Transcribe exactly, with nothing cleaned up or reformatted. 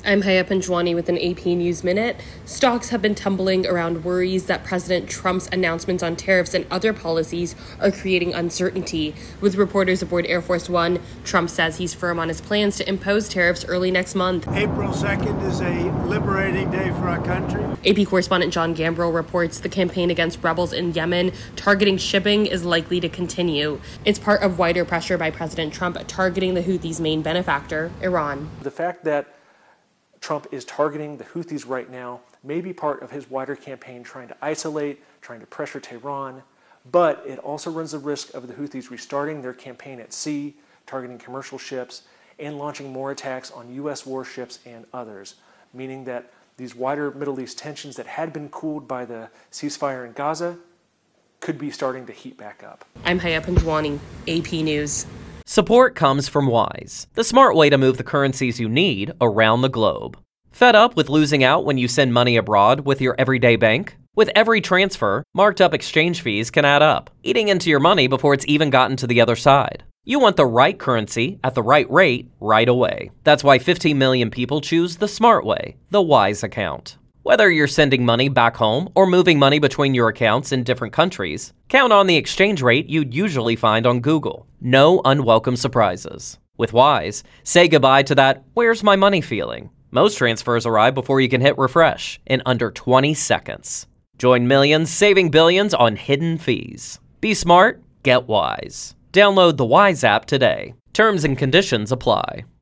I'm Haya Panjwani with an A P News Minute. Stocks have been tumbling around worries that President Trump's announcements on tariffs and other policies are creating uncertainty. With reporters aboard Air Force One, Trump says he's firm on his plans to impose tariffs early next month. April second is a liberating day for our country. A P correspondent John Gambrill reports the campaign against rebels in Yemen targeting shipping is likely to continue. It's part of wider pressure by President Trump targeting the Houthis' main benefactor, Iran. The fact that Trump is targeting the Houthis right now may be part of his wider campaign trying to isolate, trying to pressure Tehran, but it also runs the risk of the Houthis restarting their campaign at sea, targeting commercial ships, and launching more attacks on U S warships and others, meaning that these wider Middle East tensions that had been cooled by the ceasefire in Gaza could be starting to heat back up. I'm Haya Panjwani, A P News. Support comes from Wise, the smart way to move the currencies you need around the globe. Fed up with losing out when you send money abroad with your everyday bank? With every transfer, marked up exchange fees can add up, eating into your money before it's even gotten to the other side. You want the right currency at the right rate right away. That's why fifteen million people choose the smart way, the Wise account. Whether you're sending money back home or moving money between your accounts in different countries, count on the exchange rate you'd usually find on Google. No unwelcome surprises. With Wise, say goodbye to that "where's my money" feeling. Most transfers arrive before you can hit refresh in under twenty seconds. Join millions saving billions on hidden fees. Be smart, get Wise. Download the Wise app today. Terms and conditions apply.